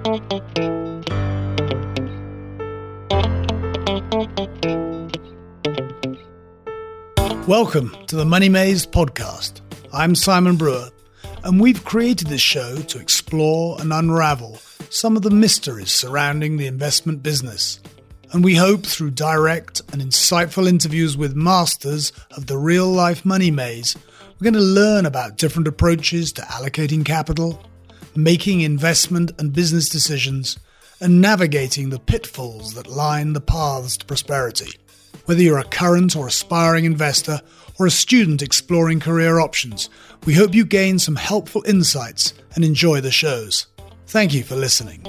Welcome to the Money Maze podcast. I'm Simon Brewer, and we've created this show to explore and unravel some of the mysteries surrounding the investment business. And we hope through direct and insightful interviews with masters of the real-life money maze, we're going to learn about different approaches to allocating capital, making investment and business decisions, and navigating the pitfalls that line the paths to prosperity. Whether you're a current or aspiring investor or a student exploring career options, we hope you gain some helpful insights and enjoy the shows. Thank you for listening.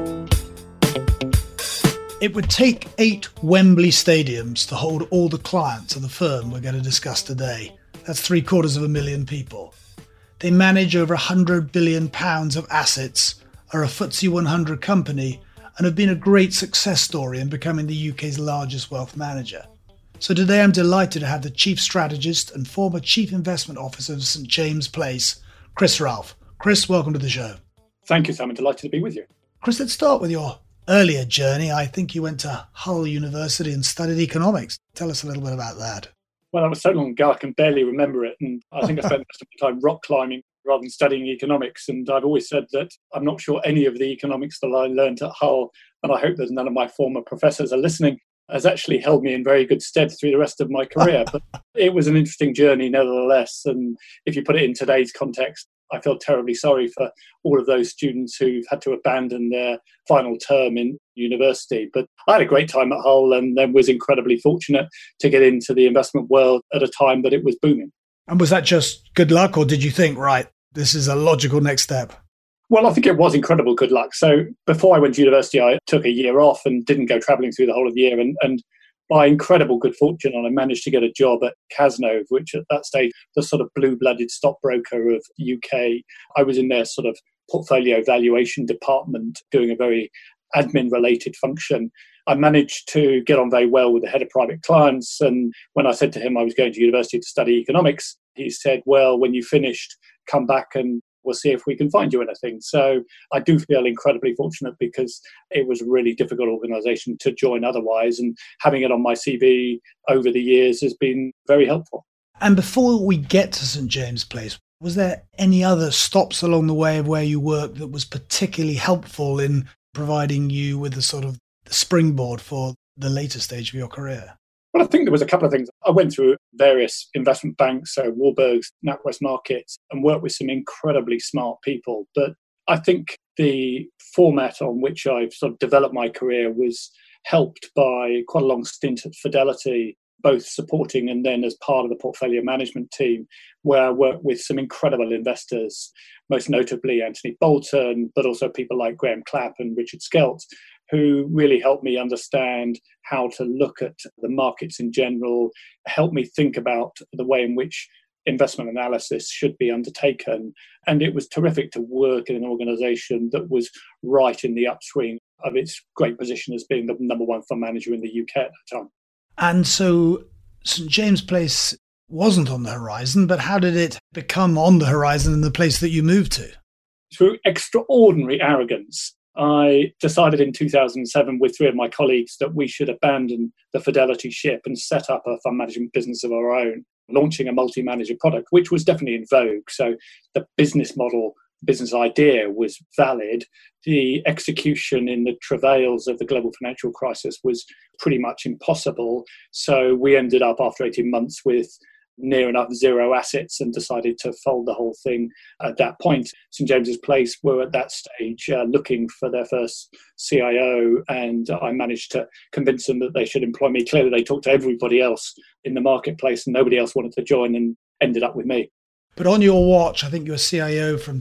It would take 8 Wembley stadiums to hold all the clients of the firm we're going to discuss today. That's 750,000 people. They manage over £100 billion of assets, are a FTSE 100 company, and have been a great success story in becoming the UK's largest wealth manager. So today I'm delighted to have the Chief Strategist and former Chief Investment Officer of St James Place, Chris Ralph. Chris, welcome to the show. Thank you, Simon. Delighted to be with you. Chris, let's start with your earlier journey. I think you went to Hull University and studied economics. Tell us a little bit about that. Well, that was so long ago I can barely remember it. And I think I spent most of my time rock climbing rather than studying economics. And I've always said that I'm not sure any of the economics that I learned at Hull, and I hope that none of my former professors are listening, has actually held me in very good stead through the rest of my career. But it was an interesting journey nevertheless. And if you put it in today's context, I feel terribly sorry for all of those students who've had to abandon their final term in university. But I had a great time at Hull and then was incredibly fortunate to get into the investment world at a time that it was booming. And was that just good luck, or did you think, right, this is a logical next step? Well, I think it was incredible good luck. So before I went to university, I took a year off and didn't go travelling through the whole of the year. And by incredible good fortune, I managed to get a job at Cazenove, which at that stage, the sort of blue-blooded stockbroker of the UK. I was in their sort of portfolio valuation department doing a very admin-related function. I managed to get on very well with the head of private clients. And when I said to him I was going to university to study economics, he said, well, when you finished, come back and we'll see if we can find you anything. So I do feel incredibly fortunate because it was a really difficult organisation to join otherwise. And having it on my CV over the years has been very helpful. And before we get to St James Place, was there any other stops along the way of where you worked that was particularly helpful in providing you with the sort of springboard for the later stage of your career? Well, I think there was a couple of things. I went through various investment banks, so Warburg's, NatWest Markets, and worked with some incredibly smart people. But I think the format on which I've sort of developed my career was helped by quite a long stint at Fidelity, both supporting and then as part of the portfolio management team, where I worked with some incredible investors, most notably Anthony Bolton, but also people like Graham Clapp and Richard Skelt, who really helped me understand how to look at the markets in general, helped me think about the way in which investment analysis should be undertaken. And it was terrific to work in an organisation that was right in the upswing of its great position as being the number one fund manager in the UK at that time. And so St James Place wasn't on the horizon, but how did it become on the horizon in the place that you moved to? Through extraordinary arrogance, I decided in 2007 with 3 of my colleagues that we should abandon the Fidelity ship and set up a fund management business of our own, launching a multi-manager product, which was definitely in vogue. So the business model, business idea was valid. The execution in the travails of the global financial crisis was pretty much impossible. So we ended up after 18 months with near enough zero assets and decided to fold the whole thing at that point. St James's Place were at that stage looking for their first CIO, and I managed to convince them that they should employ me. Clearly, they talked to everybody else in the marketplace and nobody else wanted to join and ended up with me. But on your watch, I think you were CIO from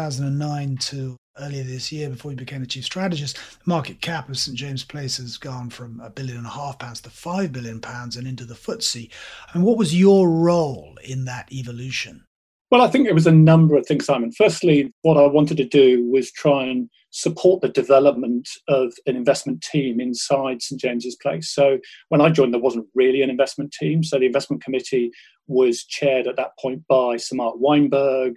2009 to earlier this year before you became the chief strategist. The market cap of St James Place has gone from £1.5 billion to £5 billion and into the FTSE. And what was your role in that evolution? Well, I think it was a number of things, Simon. Firstly, what I wanted to do was try and support the development of an investment team inside St James's Place. So when I joined, there wasn't really an investment team. So the investment committee was chaired at that point by Sir Mark Weinberg.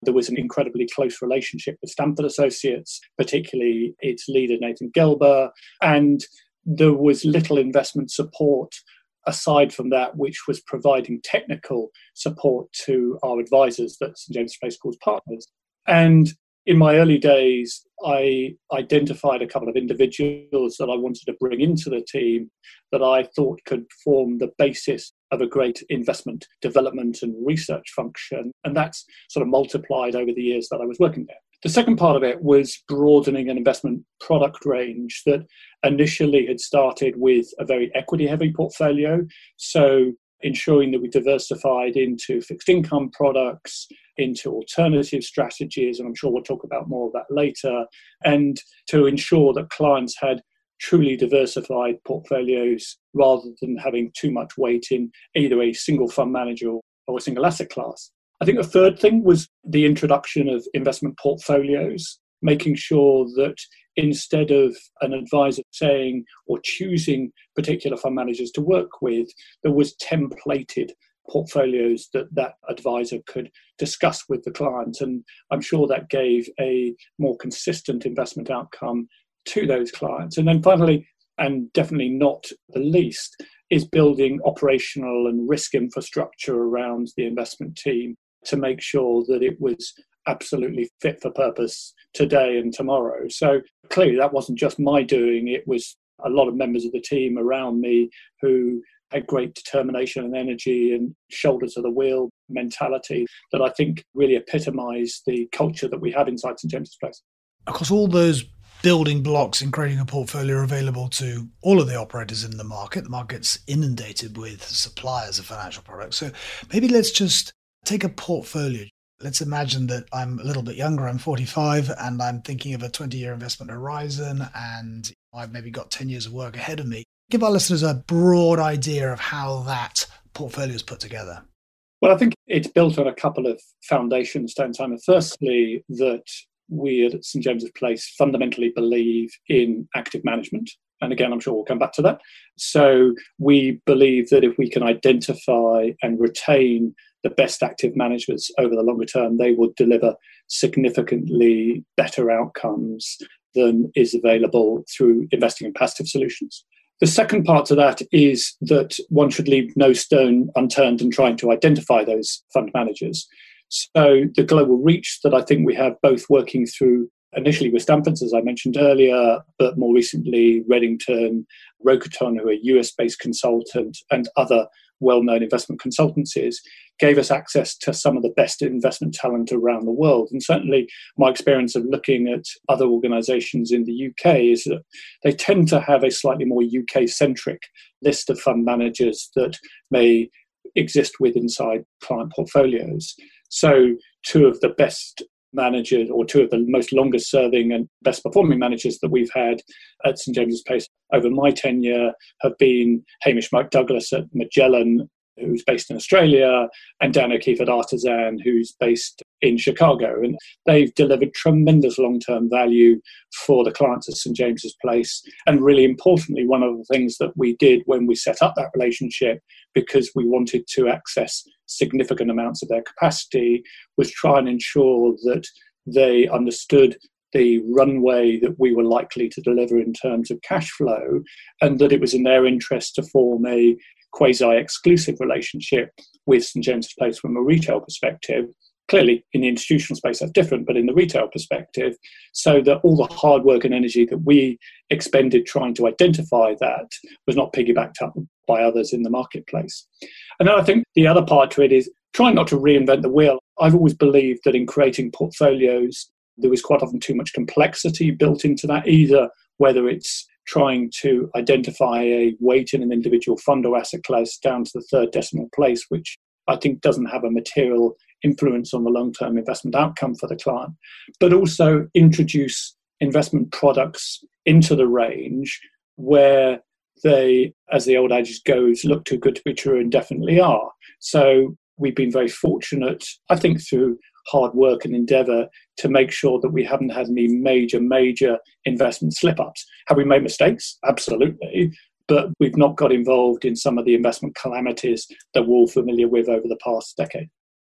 There was an incredibly close relationship with Stamford Associates, particularly its leader, Nathan Gelber, and there was little investment support aside from that, which was providing technical support to our advisors that St James's Place calls partners. And in my early days, I identified a couple of individuals that I wanted to bring into the team that I thought could form the basis of a great investment development and research function. And that's sort of multiplied over the years that I was working there. The second part of it was broadening an investment product range that initially had started with a very equity-heavy portfolio. So ensuring that we diversified into fixed income products, into alternative strategies, and I'm sure we'll talk about more of that later, and to ensure that clients had truly diversified portfolios rather than having too much weight in either a single fund manager or a single asset class. I think the third thing was the introduction of investment portfolios, making sure that instead of an advisor saying or choosing particular fund managers to work with, there was templated portfolios that advisor could discuss with the client. And I'm sure that gave a more consistent investment outcome to those clients. And then finally, and definitely not the least, is building operational and risk infrastructure around the investment team to make sure that it was absolutely fit for purpose today and tomorrow. So clearly that wasn't just my doing, it was a lot of members of the team around me who had great determination and energy and shoulder to the wheel mentality that I think really epitomised the culture that we have inside St James's Place. Of course, all those building blocks in creating a portfolio are available to all of the operators in the market. The market's inundated with suppliers of financial products. So maybe let's just take a portfolio. Let's imagine that I'm a little bit younger, I'm 45, and I'm thinking of a 20-year investment horizon, and I've maybe got 10 years of work ahead of me. Give our listeners a broad idea of how that portfolio is put together. Well, I think it's built on a couple of foundations, Simon. Firstly, that we at St James's Place fundamentally believe in active management. And again, I'm sure we'll come back to that. So we believe that if we can identify and retain the best active managers over the longer term, they will deliver significantly better outcomes than is available through investing in passive solutions. The second part to that is that one should leave no stone unturned in trying to identify those fund managers. So the global reach that I think we have, both working through initially with Stamford's, as I mentioned earlier, but more recently Reddington, Rokuton, who are US-based consultant, and other well-known investment consultancies, gave us access to some of the best investment talent around the world. And certainly my experience of looking at other organisations in the UK is that they tend to have a slightly more UK-centric list of fund managers that may exist with inside client portfolios. So two of the best managers, or two of the most longest serving and best performing managers that we've had at St James's Place over my tenure have been Hamish Douglas at Magellan, who's based in Australia, and Dan O'Keefe at Artisan, who's based in Chicago. And they've delivered tremendous long-term value for the clients at St James's Place. And really importantly, one of the things that we did when we set up that relationship, because we wanted to access significant amounts of their capacity, was try and ensure that they understood the runway that we were likely to deliver in terms of cash flow, and that it was in their interest to form a quasi-exclusive relationship with St James's Place from a retail perspective. Clearly, in the institutional space, that's different, but in the retail perspective, so that all the hard work and energy that we expended trying to identify that was not piggybacked up by others in the marketplace. And then I think the other part to it is trying not to reinvent the wheel. I've always believed that in creating portfolios, there was quite often too much complexity built into that, either whether it's trying to identify a weight in an individual fund or asset class down to the third decimal place, which I think doesn't have a material influence on the long-term investment outcome for the client, but also introduce investment products into the range where they, as the old adage goes, look too good to be true and definitely are. So we've been very fortunate, I think, through hard work and endeavour to make sure that we haven't had any major investment slip-ups. Have we made mistakes? Absolutely. But we've not got involved in some of the investment calamities that we're all familiar with over the past decade.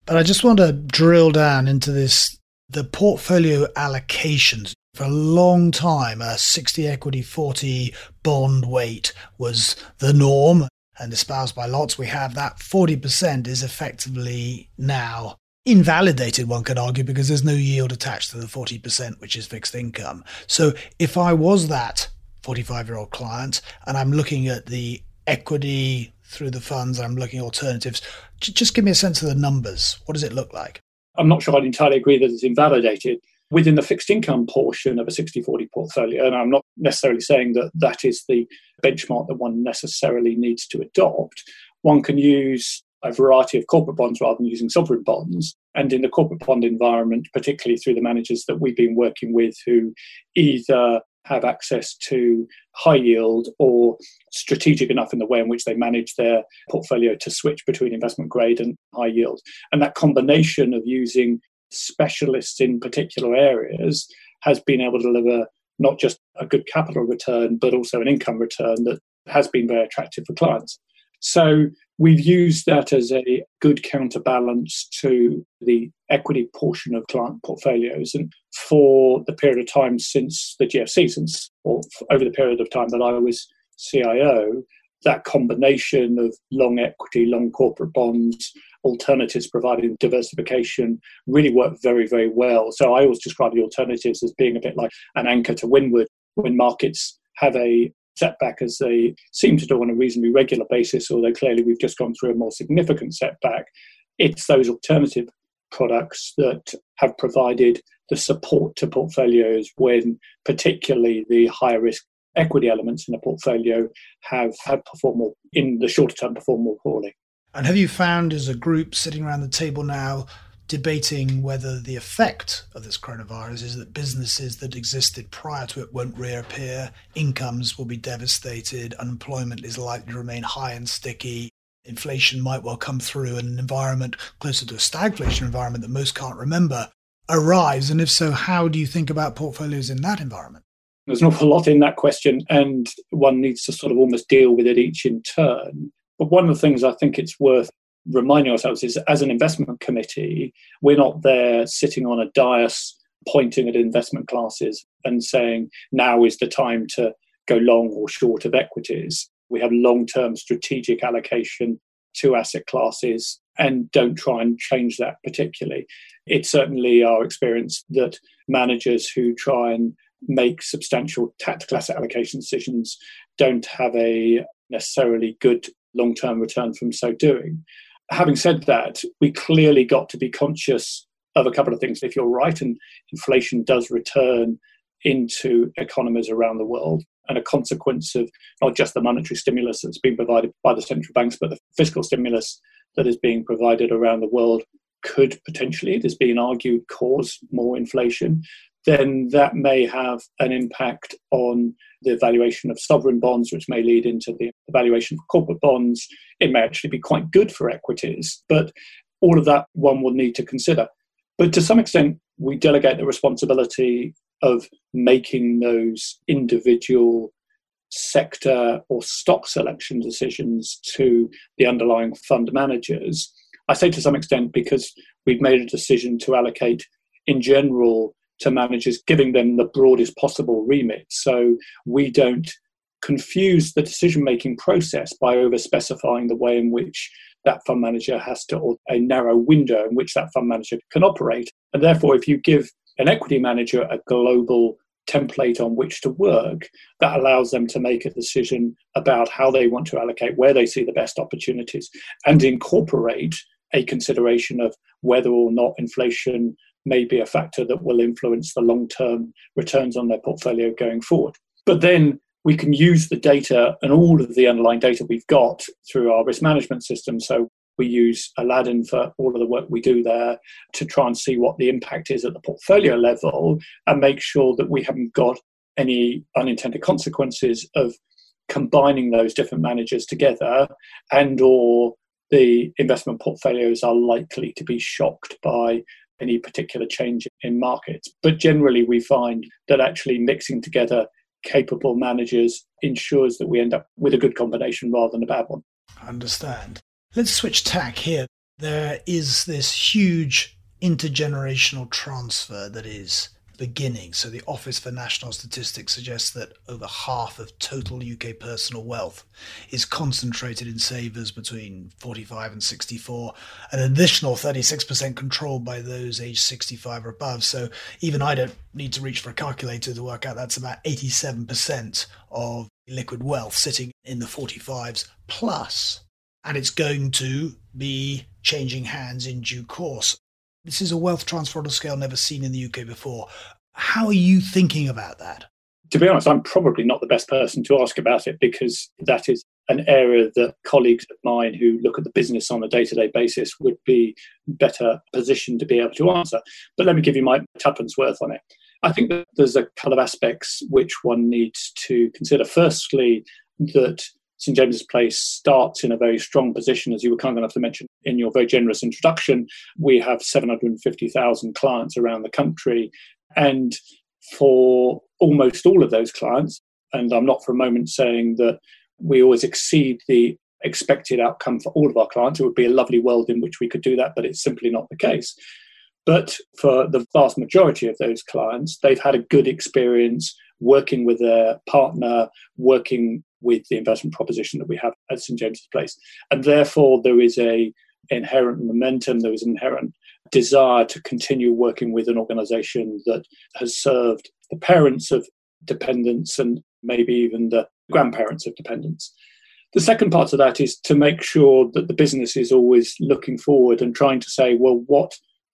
But I just want to drill down into the portfolio allocations. For a long time, a 60 equity, 40 bond weight was the norm and espoused by lots. We have that 40% is effectively now invalidated, one could argue, because there's no yield attached to the 40%, which is fixed income. So if I was that 45-year-old client and I'm looking at the equity through the funds, I'm looking at alternatives, just give me a sense of the numbers. What does it look like? I'm not sure I'd entirely agree that it's invalidated. Within the fixed income portion of a 60-40 portfolio, and I'm not necessarily saying that that is the benchmark that one necessarily needs to adopt, one can use a variety of corporate bonds rather than using sovereign bonds. And in the corporate bond environment, particularly through the managers that we've been working with who either have access to high yield or strategic enough in the way in which they manage their portfolio to switch between investment grade and high yield. And that combination of using specialists in particular areas has been able to deliver not just a good capital return, but also an income return that has been very attractive for clients. So we've used that as a good counterbalance to the equity portion of client portfolios. And for the period of time since the GFC, over the period of time that I was CIO, that combination of long equity, long corporate bonds, alternatives providing diversification really worked very, very well. So I always describe the alternatives as being a bit like an anchor to windward when markets have a setback, as they seem to do on a reasonably regular basis, although clearly we've just gone through a more significant setback. It's those alternative products that have provided the support to portfolios when particularly the higher risk equity elements in a portfolio have performed more, in the shorter term, performed more poorly. And have you found as a group sitting around the table now debating whether the effect of this coronavirus is that businesses that existed prior to it won't reappear, incomes will be devastated, unemployment is likely to remain high and sticky, inflation might well come through, and an environment closer to a stagflation environment that most can't remember arrives? And if so, how do you think about portfolios in that environment? There's an awful lot in that question, and one needs to sort of almost deal with it each in turn. But one of the things I think it's worth reminding ourselves is, as an investment committee, we're not there sitting on a dais pointing at investment classes and saying, now is the time to go long or short of equities. We have long-term strategic allocation to asset classes and don't try and change that particularly. It's certainly our experience that managers who try and make substantial tactical asset allocation decisions don't have a necessarily good long-term return from so doing. Having said that, we clearly got to be conscious of a couple of things. If you're right, and inflation does return into economies around the world, and a consequence of not just the monetary stimulus that's been provided by the central banks, but the fiscal stimulus that is being provided around the world could potentially, it has been argued, cause more inflation, then that may have an impact on the valuation of sovereign bonds, which may lead into the valuation of corporate bonds. It may actually be quite good for equities, but all of that one will need to consider. But to some extent, we delegate the responsibility of making those individual sector or stock selection decisions to the underlying fund managers. I say to some extent because we've made a decision to allocate in general to managers, giving them the broadest possible remit. So we don't confuse the decision-making process by over-specifying the way in which that fund manager has to, or a narrow window in which that fund manager can operate. And therefore, if you give an equity manager a global template on which to work, that allows them to make a decision about how they want to allocate, where they see the best opportunities, and incorporate a consideration of whether or not inflation may be a factor that will influence the long-term returns on their portfolio going forward. But then we can use the data and all of the underlying data we've got through our risk management system. So we use Aladdin for all of the work we do there to try and see what the impact is at the portfolio level and make sure that we haven't got any unintended consequences of combining those different managers together, and or the investment portfolios are likely to be shocked by any particular change in markets. But generally, we find that actually mixing together capable managers ensures that we end up with a good combination rather than a bad one. I understand. Let's switch tack here. There is this huge intergenerational transfer that is beginning. So the Office for National Statistics suggests that over half of total UK personal wealth is concentrated in savers between 45 and 64, an additional 36% controlled by those aged 65 or above. So even I don't need to reach for a calculator to work out that's about 87% of liquid wealth sitting in the 45s plus. And it's going to be changing hands in due course. This is a wealth transfer on a scale never seen in the UK before. How are you thinking about that? To be honest, I'm probably not the best person to ask about it because that is an area that colleagues of mine who look at the business on a day-to-day basis would be better positioned to be able to answer. But let me give you my tuppence worth on it. I think that there's a couple of aspects which one needs to consider. Firstly, that St James's Place starts in a very strong position, as you were kind enough to mention in your very generous introduction. We have 750,000 clients around the country. And for almost all of those clients, and I'm not for a moment saying that we always exceed the expected outcome for all of our clients. It would be a lovely world in which we could do that, but it's simply not the case. But for the vast majority of those clients, they've had a good experience working with their partner, working with the investment proposition that we have at St James's Place. And therefore, there is an inherent momentum, there is an inherent desire to continue working with an organisation that has served the parents of dependents and maybe even the grandparents of dependents. The second part of that is to make sure that the business is always looking forward and trying to say, well, what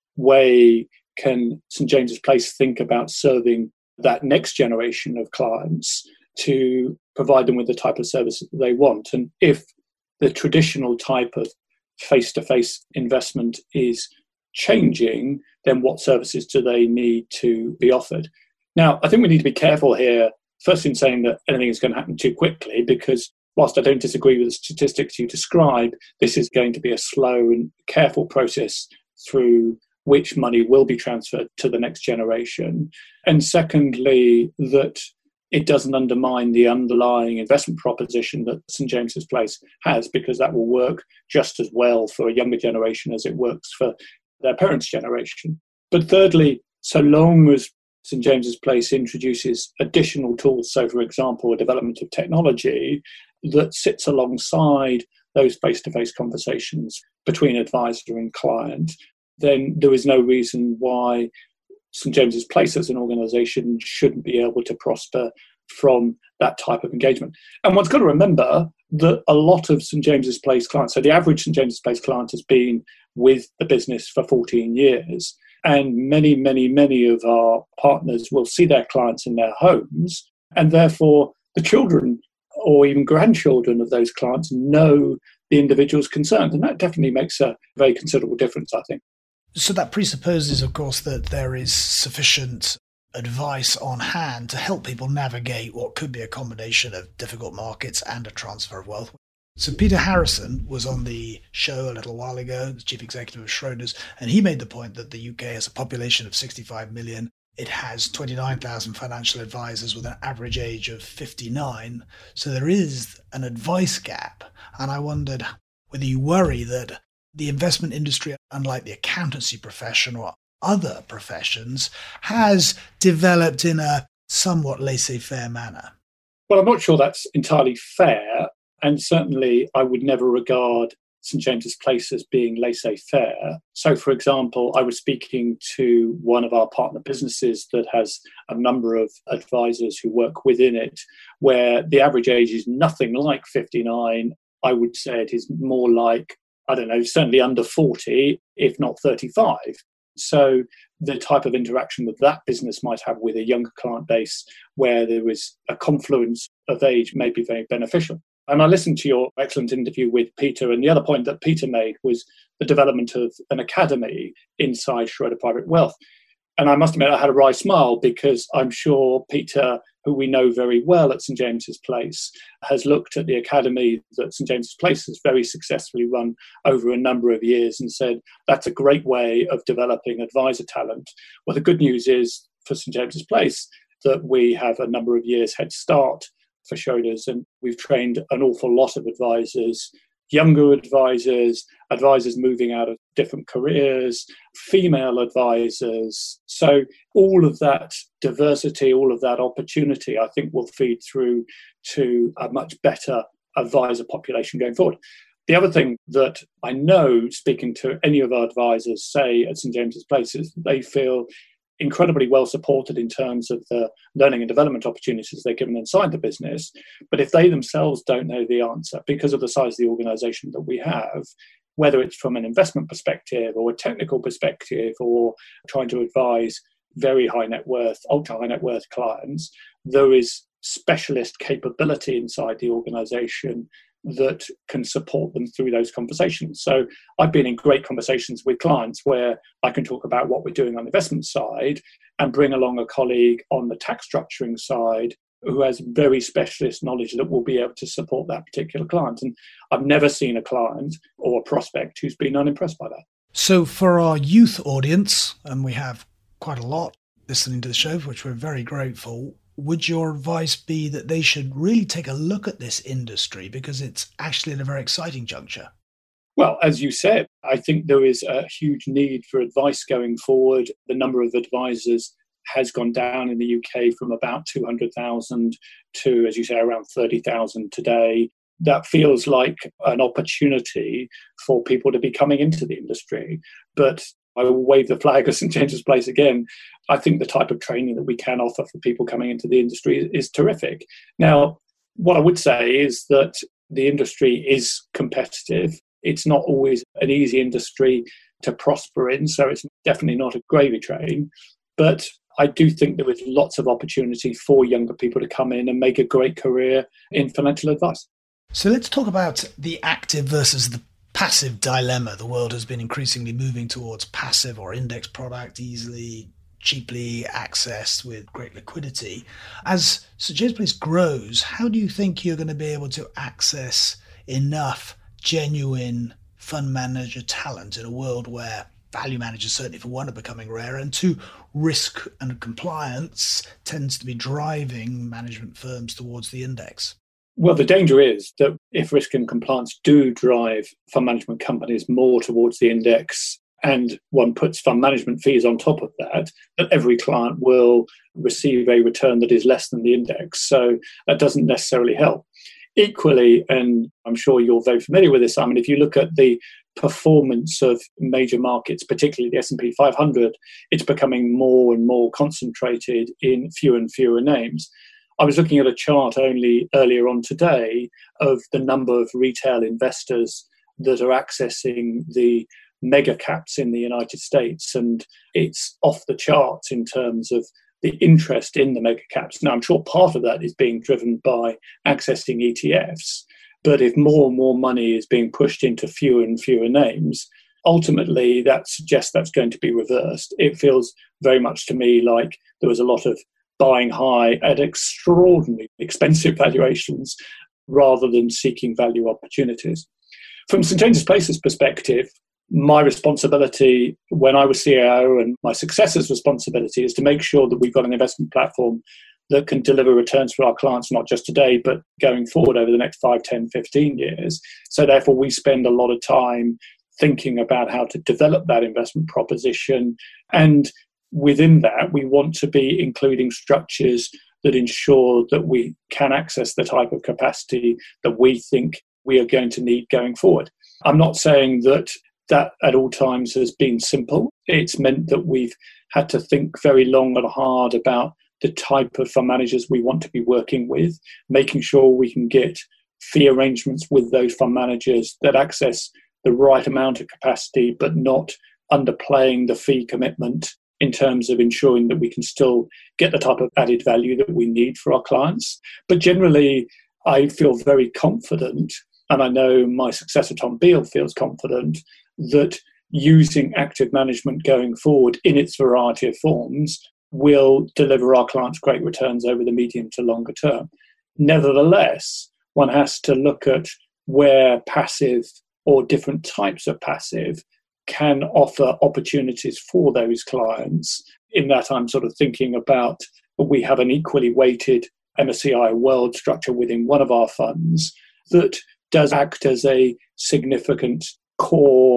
way can St James's Place think about serving that next generation of clients to provide them with the type of services that they want? And if the traditional type of face-to-face investment is changing, then what services do they need to be offered? Now, I think we need to be careful here, first in saying that anything is going to happen too quickly, because whilst I don't disagree with the statistics you describe, this is going to be a slow and careful process through which money will be transferred to the next generation. And secondly, that it doesn't undermine the underlying investment proposition that St James's Place has, because that will work just as well for a younger generation as it works for their parents' generation. But thirdly, so long as St James's Place introduces additional tools, so for example, a development of technology that sits alongside those face-to-face conversations between advisor and client, then there is no reason why St James's Place as an organisation shouldn't be able to prosper from that type of engagement. And one's got to remember that a lot of St James's Place clients, so the average St James's Place client has been with the business for 14 years, and many, many, many of our partners will see their clients in their homes, and therefore the children or even grandchildren of those clients know the individuals concerned, and that definitely makes a very considerable difference, I think. So that presupposes, of course, that there is sufficient advice on hand to help people navigate what could be a combination of difficult markets and a transfer of wealth. So Peter Harrison was on the show a little while ago, the chief executive of Schroders, and he made the point that the UK has a population of 65 million. It has 29,000 financial advisors with an average age of 59. So there is an advice gap. And I wondered whether you worry that the investment industry, unlike the accountancy profession or other professions, has developed in a somewhat laissez-faire manner. Well, I'm not sure that's entirely fair. And certainly I would never regard St James's Place as being laissez-faire. So, for example, I was speaking to one of our partner businesses that has a number of advisors who work within it, where the average age is nothing like 59. I would say it is more like, I don't know, certainly under 40, if not 35. So the type of interaction that that business might have with a younger client base where there is a confluence of age may be very beneficial. And I listened to your excellent interview with Peter, and the other point that Peter made was the development of an academy inside Schroder Private Wealth. And I must admit, I had a wry smile because I'm sure Peter, who we know very well at St James's Place, has looked at the academy that St James's Place has very successfully run over a number of years and said, that's a great way of developing advisor talent. Well, the good news is for St James's Place that we have a number of years head start for Schroders, and we've trained an awful lot of advisors, younger advisors, advisors moving out of different careers, female advisors. So all of that diversity, all of that opportunity, I think will feed through to a much better advisor population going forward. The other thing that I know, speaking to any of our advisors, say at St James's Place, is they feel incredibly well supported in terms of the learning and development opportunities they're given inside the business. But if they themselves don't know the answer, because of the size of the organisation that we have, whether it's from an investment perspective or a technical perspective or trying to advise very high net worth, ultra high net worth clients, there is specialist capability inside the organisation that can support them through those conversations. So I've been in great conversations with clients where I can talk about what we're doing on the investment side and bring along a colleague on the tax structuring side who has very specialist knowledge that will be able to support that particular client. And I've never seen a client or a prospect who's been unimpressed by that. So for our youth audience, and we have quite a lot listening to the show, for which we're very grateful, would your advice be that they should really take a look at this industry because it's actually at a very exciting juncture? Well, as you said, I think there is a huge need for advice going forward. The number of advisors has gone down in the UK from about 200,000 to, as you say, around 30,000 today. That feels like an opportunity for people to be coming into the industry. But I will wave the flag of St James's Place again. I think the type of training that we can offer for people coming into the industry is terrific. Now, what I would say is that the industry is competitive. It's not always an easy industry to prosper in, so it's definitely not a gravy train. But I do think there is lots of opportunity for younger people to come in and make a great career in financial advice. So let's talk about the active versus the passive dilemma. The world has been increasingly moving towards passive or index product, easily, cheaply accessed with great liquidity. As St James's Place grows, how do you think you're going to be able to access enough genuine fund manager talent in a world where value managers, certainly for one, are becoming rare, and two, risk and compliance tends to be driving management firms towards the index? Well, the danger is that if risk and compliance do drive fund management companies more towards the index and one puts fund management fees on top of that every client will receive a return that is less than the index. So that doesn't necessarily help. Equally, and I'm sure you're very familiar with this, Simon, if you look at the performance of major markets, particularly the S&P 500, it's becoming more and more concentrated in fewer and fewer names. I was looking at a chart only earlier on today of the number of retail investors that are accessing the mega caps in the United States, and it's off the charts in terms of the interest in the mega caps. Now, I'm sure part of that is being driven by accessing ETFs, but if more and more money is being pushed into fewer and fewer names, ultimately that suggests that's going to be reversed. It feels very much to me like there was a lot of buying high at extraordinarily expensive valuations rather than seeking value opportunities. From St James's Place's perspective, my responsibility when I was CIO and my successor's responsibility is to make sure that we've got an investment platform that can deliver returns for our clients, not just today, but going forward over the next 5, 10, 15 years. So therefore, we spend a lot of time thinking about how to develop that investment proposition. And within that, we want to be including structures that ensure that we can access the type of capacity that we think we are going to need going forward. I'm not saying that at all times has been simple. It's meant that we've had to think very long and hard about the type of fund managers we want to be working with, making sure we can get fee arrangements with those fund managers that access the right amount of capacity, but not underplaying the fee commitment in terms of ensuring that we can still get the type of added value that we need for our clients. But generally, I feel very confident, and I know my successor, Tom Beale, feels confident, that using active management going forward in its variety of forms will deliver our clients great returns over the medium to longer term. Nevertheless, one has to look at where passive or different types of passive can offer opportunities for those clients. In that, I'm sort of thinking about we have an equally weighted MSCI World structure within one of our funds that does act as a significant core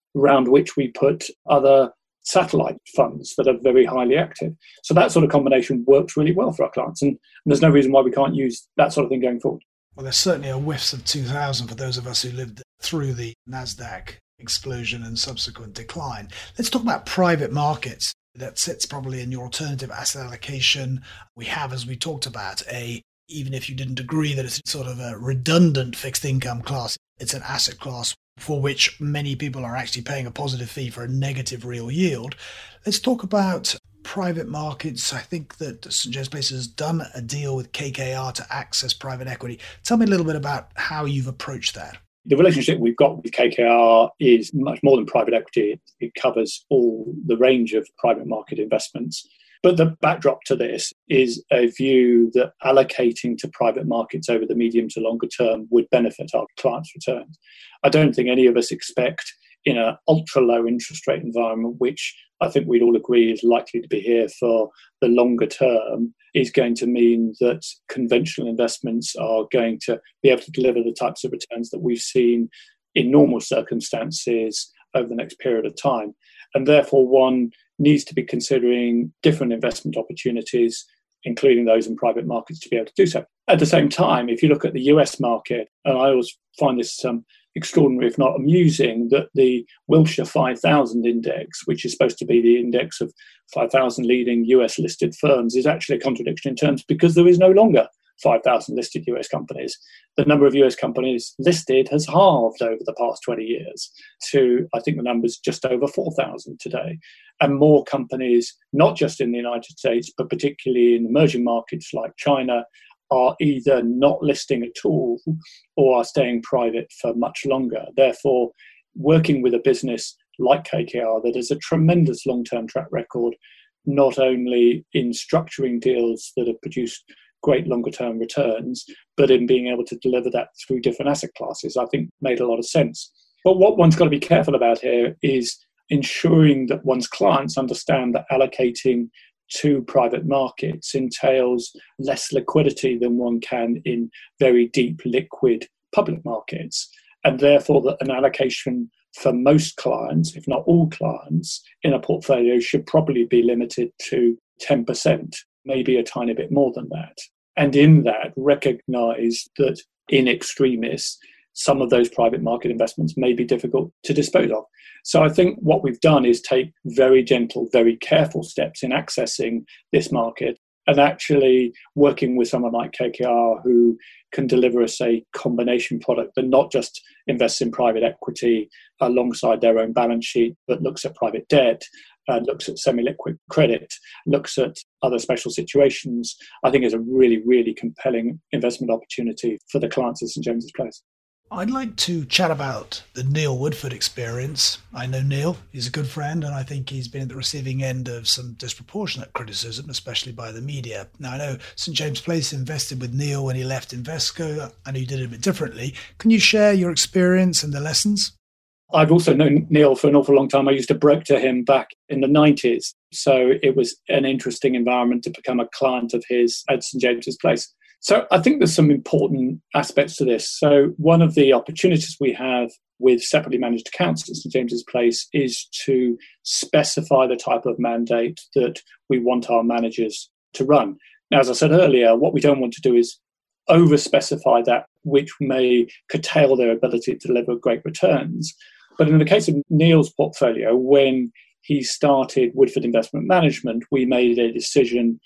around which we put other satellite funds that are very highly active. So that sort of combination works really well for our clients. And there's no reason why we can't use that sort of thing going forward. Well, there's certainly a whiffs of 2000 for those of us who lived through the NASDAQ explosion and subsequent decline. Let's talk about private markets. That sits probably in your alternative asset allocation. We have, as we talked about, even if you didn't agree that it's sort of a redundant fixed income class, it's an asset class for which many people are actually paying a positive fee for a negative real yield. Let's talk about private markets. I think that St. James Place has done a deal with KKR to access private equity. Tell me a little bit about how you've approached that. The relationship we've got with KKR is much more than private equity. It covers all the range of private market investments. But the backdrop to this is a view that allocating to private markets over the medium to longer term would benefit our clients' returns. I don't think any of us expect in an ultra-low interest rate environment, which I think we'd all agree is likely to be here for the longer term, is going to mean that conventional investments are going to be able to deliver the types of returns that we've seen in normal circumstances over the next period of time. And therefore, one needs to be considering different investment opportunities, including those in private markets, to be able to do so. At the same time, if you look at the US market, and I always find this extraordinary, if not amusing, that the Wilshire 5000 index, which is supposed to be the index of 5,000 leading US listed firms, is actually a contradiction in terms because there is no longer 5,000 listed US companies. The number of US companies listed has halved over the past 20 years to, I think the number's just over 4,000 today. And more companies, not just in the United States, but particularly in emerging markets like China, are either not listing at all or are staying private for much longer. Therefore, working with a business like KKR that has a tremendous long-term track record, not only in structuring deals that have produced great longer-term returns, but in being able to deliver that through different asset classes, I think made a lot of sense. But what one's got to be careful about here is ensuring that one's clients understand that allocating to private markets entails less liquidity than one can in very deep liquid public markets. And therefore, that an allocation for most clients, if not all clients, in a portfolio should probably be limited to 10%, maybe a tiny bit more than that. And in that, recognise that in extremis, some of those private market investments may be difficult to dispose of. So I think what we've done is take very gentle, very careful steps in accessing this market and actually working with someone like KKR who can deliver us a combination product that not just invests in private equity alongside their own balance sheet, but looks at private debt, looks at semi-liquid credit, looks at other special situations, I think is a really, really compelling investment opportunity for the clients of St. James's Place. I'd like to chat about the Neil Woodford experience. I know Neil, he's a good friend, and I think he's been at the receiving end of some disproportionate criticism, especially by the media. Now, I know St. James Place invested with Neil when he left Invesco. I know you did it a bit differently. Can you share your experience and the lessons? I've also known Neil for an awful long time. I used to broker him back in the 90s. So it was an interesting environment to become a client of his at St. James's Place. So I think there's some important aspects to this. So one of the opportunities we have with separately managed accounts at St. James's Place is to specify the type of mandate that we want our managers to run. Now, as I said earlier, what we don't want to do is over-specify that, which may curtail their ability to deliver great returns. But in the case of Neil's portfolio, when he started Woodford Investment Management, we made a decision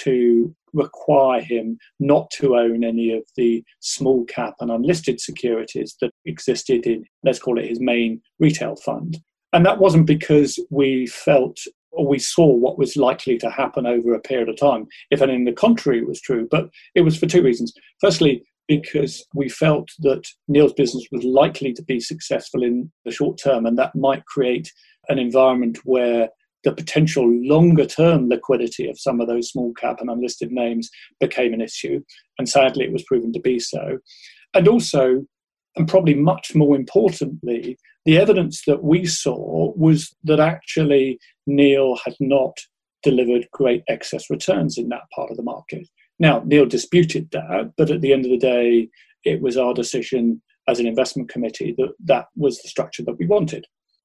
to require him not to own any of the small cap and unlisted securities that existed in, let's call it, his main retail fund. And that wasn't because we felt or we saw what was likely to happen over a period of time, if anything the contrary was true, but it was for two reasons. Firstly, because we felt that Neil's business was likely to be successful in the short term, and that might create an environment where the potential longer-term liquidity of some of those small cap and unlisted names became an issue. And sadly, it was proven to be so. And also, and probably much more importantly, the evidence that we saw was that actually Neil had not delivered great excess returns in that part of the market. Now, Neil disputed that, but at the end of the day, it was our decision as an investment committee that that was the structure that we wanted.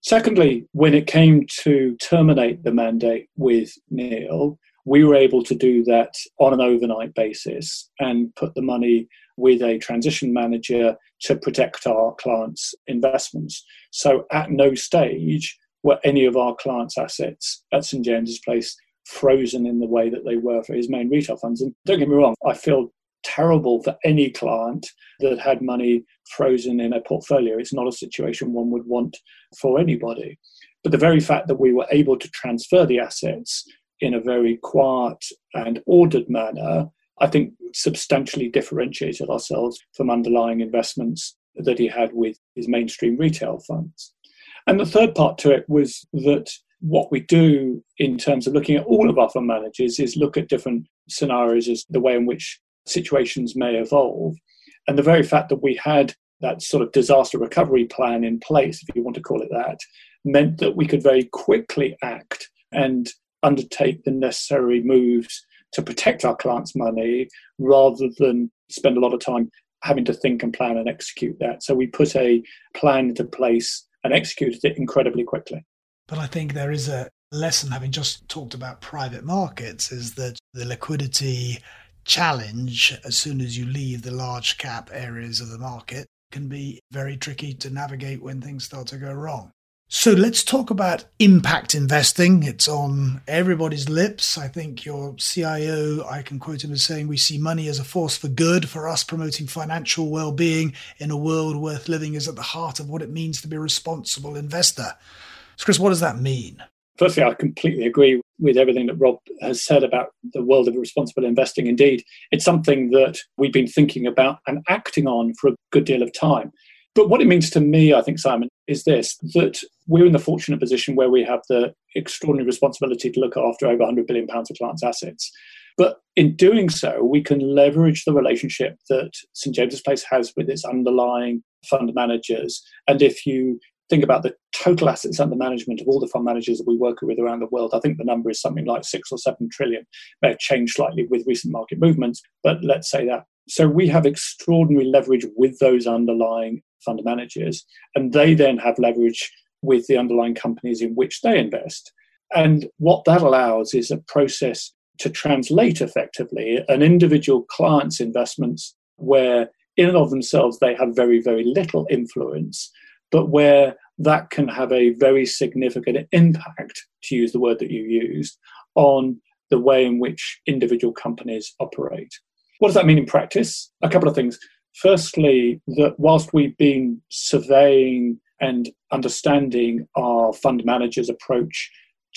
Secondly, when it came to terminate the mandate with Neil, we were able to do that on an overnight basis and put the money with a transition manager to protect our clients' investments. So at no stage were any of our clients' assets at St. James's Place frozen in the way that they were for his main retail funds. And don't get me wrong, I feel terrible for any client that had money frozen in a portfolio. It's not a situation one would want for anybody. But the very fact that we were able to transfer the assets in a very quiet and ordered manner, I think substantially differentiated ourselves from underlying investments that he had with his mainstream retail funds. And the third part to it was that what we do in terms of looking at all of our fund managers is look at different scenarios as the way in which situations may evolve. And the very fact that we had that sort of disaster recovery plan in place, if you want to call it that, meant that we could very quickly act and undertake the necessary moves to protect our clients' money rather than spend a lot of time having to think and plan and execute that. So we put a plan into place and executed it incredibly quickly. But I think there is a lesson, having just talked about private markets, is that the liquidity challenge, as soon as you leave the large cap areas of the market, can be very tricky to navigate when things start to go wrong. So let's talk about impact investing. It's on everybody's lips. I think your CIO, I can quote him as saying, "We see money as a force for good. For us, promoting financial well-being in a world worth living is at the heart of what it means to be a responsible investor." So Chris, what does that mean? Firstly, I completely agree with everything that Rob has said about the world of responsible investing. Indeed, it's something that we've been thinking about and acting on for a good deal of time. But what it means to me, I think, Simon, is this, that we're in the fortunate position where we have the extraordinary responsibility to look after over £100 billion of clients' assets. But in doing so, we can leverage the relationship that St. James's Place has with its underlying fund managers. And if you think about the total assets under management of all the fund managers that we work with around the world, I think the number is something like 6 or 7 trillion. May have changed slightly with recent market movements, but let's say that. So we have extraordinary leverage with those underlying fund managers, and they then have leverage with the underlying companies in which they invest. And what that allows is a process to translate effectively an individual client's investments where in and of themselves they have very, very little influence, but where that can have a very significant impact, to use the word that you used, on the way in which individual companies operate. What does that mean in practice? A couple of things. Firstly, that whilst we've been surveying and understanding our fund managers' approach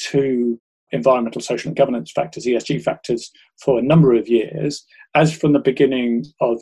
to environmental, social and governance factors, ESG factors, for a number of years, as from the beginning of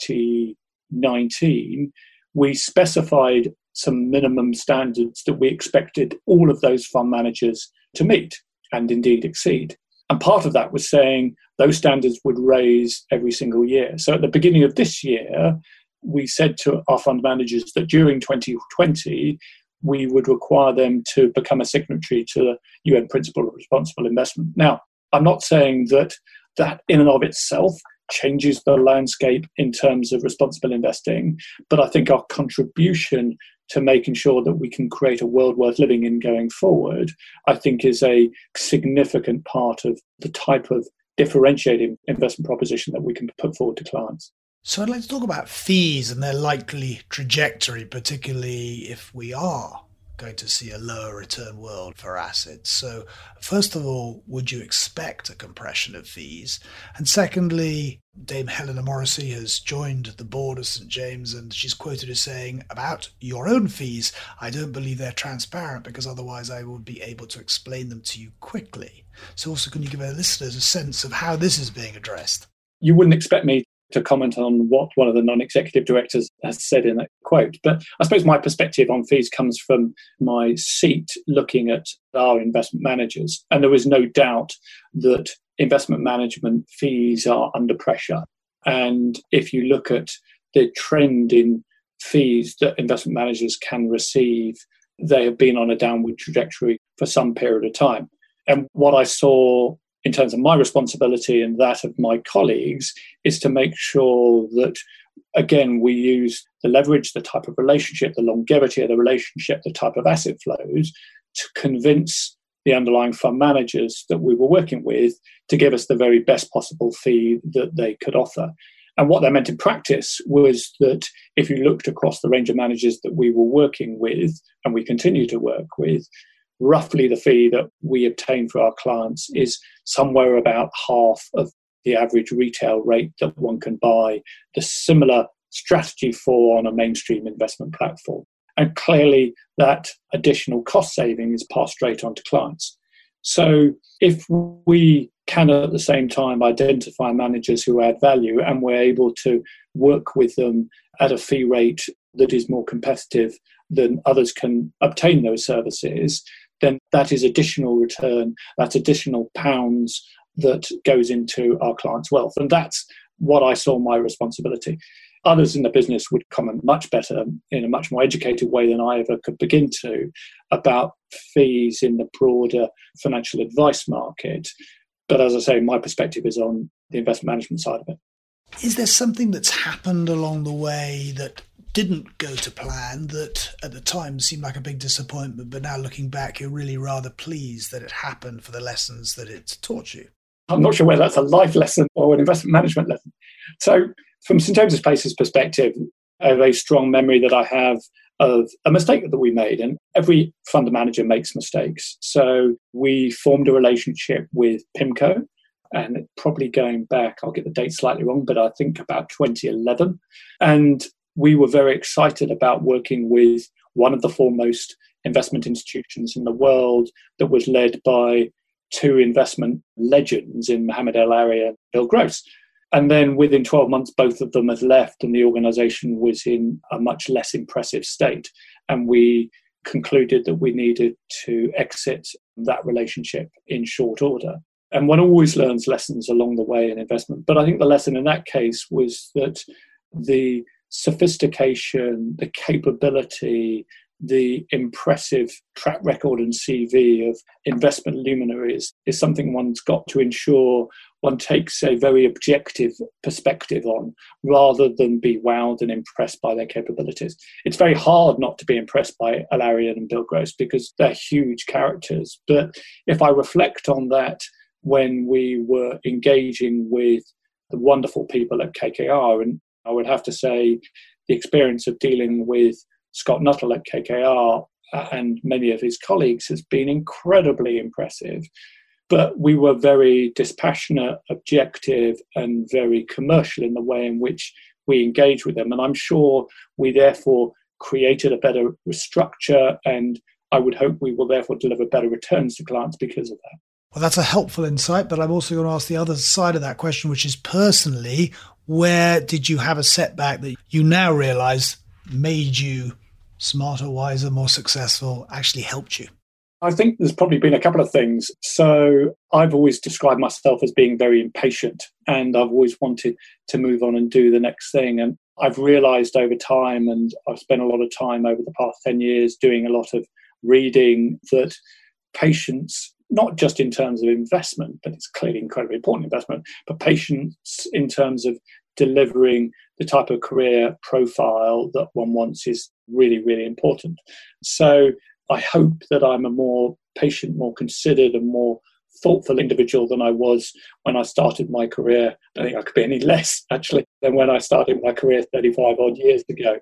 2019, we specified some minimum standards that we expected all of those fund managers to meet and indeed exceed. And part of that was saying those standards would raise every single year. So at the beginning of this year, we said to our fund managers that during 2020, we would require them to become a signatory to the UN Principle of Responsible Investment. Now, I'm not saying that that in and of itself changes the landscape in terms of responsible investing, but I think our contribution to making sure that we can create a world worth living in going forward, I think is a significant part of the type of differentiating investment proposition that we can put forward to clients. So I'd like to talk about fees and their likely trajectory, particularly if we are going to see a lower return world for assets. So first of all, would you expect a compression of fees? And secondly, Dame Helena Morrissey has joined the board of St. James, and she's quoted as saying about your own fees, "I don't believe they're transparent because otherwise I would be able to explain them to you quickly." So also, can you give our listeners a sense of how this is being addressed? You wouldn't expect me to comment on what one of the non-executive directors has said in that quote. But I suppose my perspective on fees comes from my seat looking at our investment managers. And there is no doubt that investment management fees are under pressure. And if you look at the trend in fees that investment managers can receive, they have been on a downward trajectory for some period of time. And what I saw in terms of my responsibility and that of my colleagues is to make sure that again, we use the leverage, the type of relationship, the longevity of the relationship, the type of asset flows to convince the underlying fund managers that we were working with to give us the very best possible fee that they could offer. And what that meant in practice was that if you looked across the range of managers that we were working with, and we continue to work with, roughly the fee that we obtain for our clients is somewhere about half of the average retail rate that one can buy the similar strategy for on a mainstream investment platform. And clearly that additional cost saving is passed straight on to clients. So if we can at the same time identify managers who add value and we're able to work with them at a fee rate that is more competitive than others can obtain those services, then that is additional return, that's additional pounds that goes into our clients' wealth. And that's what I saw my responsibility. Others in the business would comment much better, in a much more educated way than I ever could begin to, about fees in the broader financial advice market. But as I say, my perspective is on the investment management side of it. Is there something that's happened along the way that didn't go to plan that at the time seemed like a big disappointment, but now looking back, you're really rather pleased that it happened for the lessons that it taught you? I'm not sure whether that's a life lesson or an investment management lesson. So from St James's Place's perspective, a very strong memory that I have of a mistake that we made. And every fund manager makes mistakes. So we formed a relationship with PIMCO, and probably going back, I'll get the date slightly wrong, but I think about 2011. And we were very excited about working with one of the foremost investment institutions in the world that was led by two investment legends in Mohamed El-Arian and Bill Gross. And then within 12 months, both of them had left and the organisation was in a much less impressive state. And we concluded that we needed to exit that relationship in short order. And one always learns lessons along the way in investment. But I think the lesson in that case was that the sophistication, the capability, the impressive track record and CV of investment luminaries is something one's got to ensure one takes a very objective perspective on, rather than be wowed and impressed by their capabilities. It's very hard not to be impressed by El-Arian and Bill Gross because they're huge characters. But if I reflect on that when we were engaging with the wonderful people at KKR, and I would have to say the experience of dealing with Scott Nuttall at KKR and many of his colleagues has been incredibly impressive. But we were very dispassionate, objective, and very commercial in the way in which we engage with them. And I'm sure we therefore created a better structure, and I would hope we will therefore deliver better returns to clients because of that. Well, that's a helpful insight, but I'm also going to ask the other side of that question, which is personally, where did you have a setback that you now realize made you smarter, wiser, more successful, actually helped you? I think there's probably been a couple of things. So I've always described myself as being very impatient, and I've always wanted to move on and do the next thing. And I've realized over time, and I've spent a lot of time over the past 10 years doing a lot of reading, that patience, not just in terms of investment, but it's clearly incredibly important investment, but patience in terms of delivering the type of career profile that one wants is really, really important. So I hope that I'm a more patient, more considered and more thoughtful individual than I was when I started my career. I don't think I could be any less, actually, than when I started my career 35 odd years ago.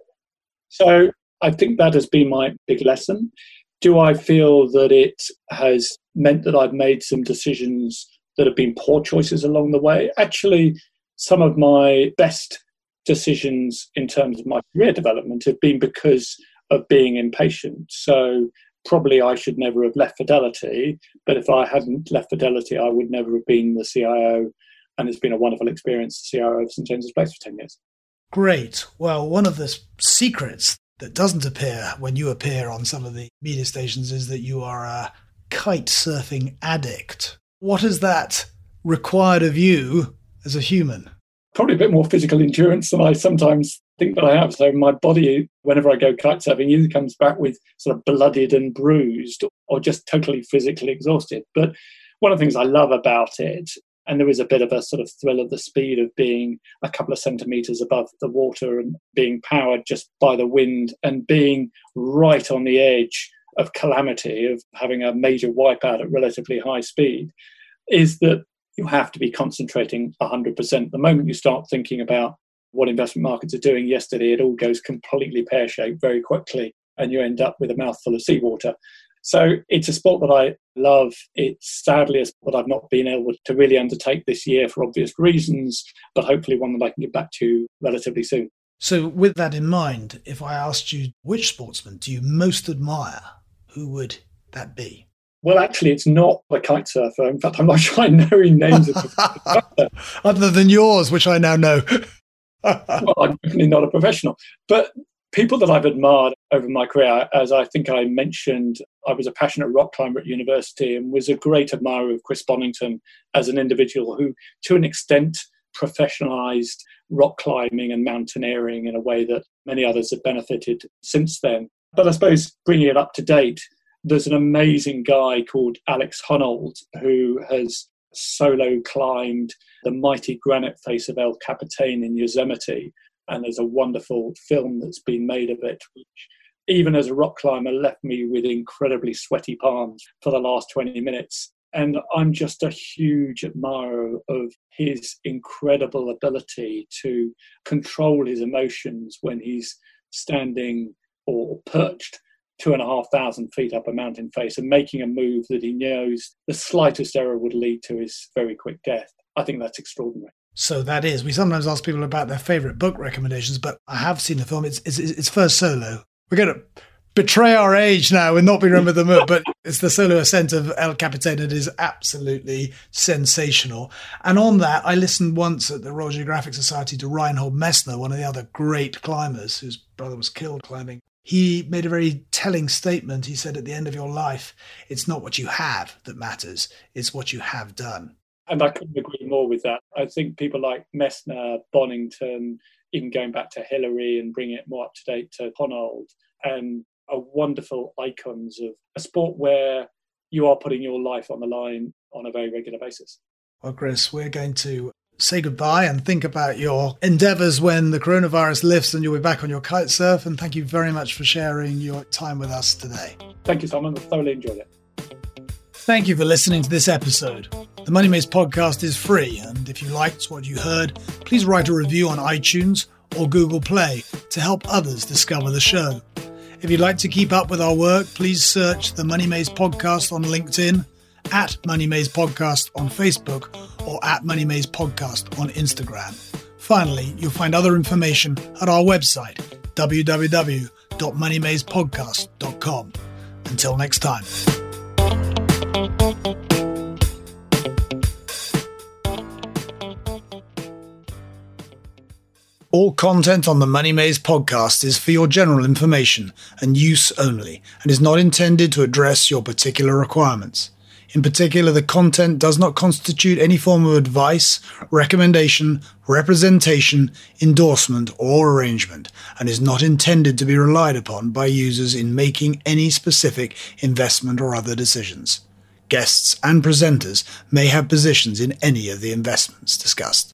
So I think that has been my big lesson. Do I feel that it has meant that I've made some decisions that have been poor choices along the way? Actually, some of my best decisions in terms of my career development have been because of being impatient. So probably I should never have left Fidelity, but if I hadn't left Fidelity, I would never have been the CIO. And it's been a wonderful experience, the CIO of St James's Place for 10 years. Great. Well, one of the secrets that doesn't appear when you appear on some of the media stations is that you are a kite surfing addict. What has that required of you as a human? Probably a bit more physical endurance than I sometimes think that I have. So my body, whenever I go kite surfing, either comes back with sort of blooded and bruised or just totally physically exhausted. But one of the things I love about it, And there is a bit of a sort of thrill of the speed of being a couple of centimetres above the water and being powered just by the wind and being right on the edge of calamity, of having a major wipeout at relatively high speed, is that you have to be concentrating 100%. The moment you start thinking about what investment markets are doing yesterday, it all goes completely pear-shaped very quickly, and you end up with a mouthful of seawater. So it's a sport that I love. It's sadly a sport I've not been able to really undertake this year for obvious reasons, but hopefully one that I can get back to relatively soon. So with that in mind, if I asked you which sportsman do you most admire, who would that be? Well, actually, it's not a kite surfer. In fact, I'm not sure I know any names of other than yours, which I now know. Well, I'm definitely not a professional. But people that I've admired over my career, as I think I mentioned, I was a passionate rock climber at university and was a great admirer of Chris Bonington as an individual who, to an extent, professionalised rock climbing and mountaineering in a way that many others have benefited since then. But I suppose bringing it up to date, there's an amazing guy called Alex Honnold who has solo climbed the mighty granite face of El Capitan in Yosemite. And there's a wonderful film that's been made of it, which even as a rock climber left me with incredibly sweaty palms for the last 20 minutes. And I'm just a huge admirer of his incredible ability to control his emotions when he's standing or perched 2,500 feet up a mountain face and making a move that he knows the slightest error would lead to his very quick death. I think that's extraordinary. So that is. We sometimes ask people about their favourite book recommendations, but I have seen the film. It's First Solo. We're going to betray our age now and not be Remember the Moon, but it's the solo ascent of El Capitan. It is absolutely sensational. And on that, I listened once at the Royal Geographic Society to Reinhold Messner, one of the other great climbers whose brother was killed climbing. He made a very telling statement. He said, at the end of your life, it's not what you have that matters, it's what you have done. And I couldn't agree more with that. I think people like Messner, Bonington, even going back to Hillary and bringing it more up to date to Honnold, and are wonderful icons of a sport where you are putting your life on the line on a very regular basis. Well, Chris, we're going to say goodbye and think about your endeavours when the coronavirus lifts and you'll be back on your kite surf. And thank you very much for sharing your time with us today. Thank you, Simon. I thoroughly enjoyed it. Thank you for listening to this episode. The Money Maze podcast is free, and if you liked what you heard, please write a review on iTunes or Google Play to help others discover the show. If you'd like to keep up with our work, please search the Money Maze podcast on LinkedIn, at Money Maze Podcast on Facebook, or at Money Maze Podcast on Instagram. Finally, you'll find other information at our website, www.moneymazepodcast.com. Until next time. All content on the Money Maze podcast is for your general information and use only, and is not intended to address your particular requirements. In particular, the content does not constitute any form of advice, recommendation, representation, endorsement, or arrangement, and is not intended to be relied upon by users in making any specific investment or other decisions. Guests and presenters may have positions in any of the investments discussed.